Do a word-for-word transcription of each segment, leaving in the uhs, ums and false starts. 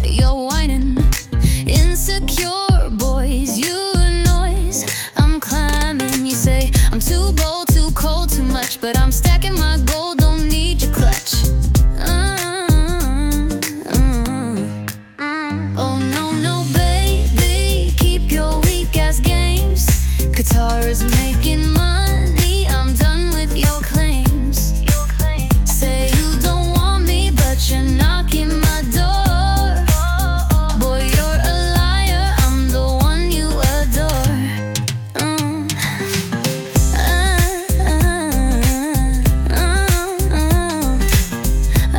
you're whining. Insecure boys, you a noise. I'm climbing, you say I'm too bold, too cold, too much, but I'm stacking my gold, don't need your clutch. Mm, mm, mm. Oh no, no, baby, keep your weak ass games. Qatar is making money, I'm done with your claims. Say you don't want me, but you're knocking my door. Boy, you're a liar, I'm the one you adore. Mm. Ah, ah, ah, ah,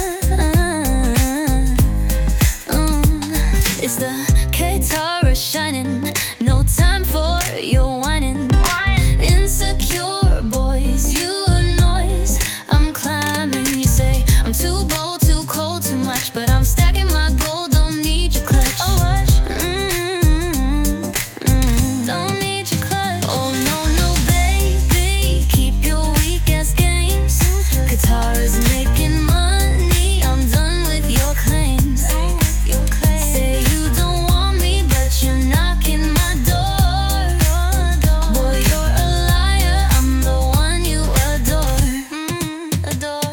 ah, ah. It's the Qatar shining, no time for your whining. Insecure boys, you a noise. I'm climbing, you say I'm too bold, too cold, too much, but I'm stacking my gold, don't need your clutch. Oh, what? Mm, mm, don't need your clutch. Oh no, no, baby, keep your weak ass games. Qatar is making money, I'm done with your claims. Say you don't want me, but you're knocking my door. Boy, you're a liar, I'm the one you adore. Mm, adore.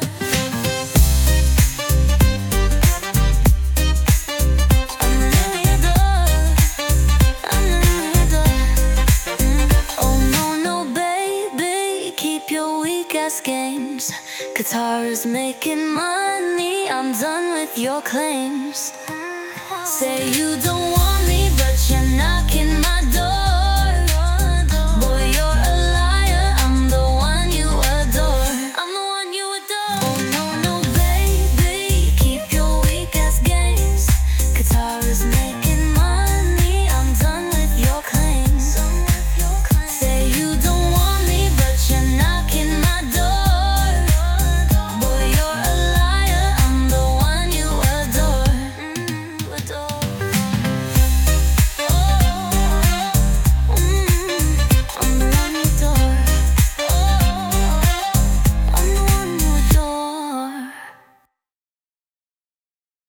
I'm really adore. I'm really adore. Mm. Oh no, no, baby, keep your weak ass games. Qatar is making money, I'm done with your claims. Say you don't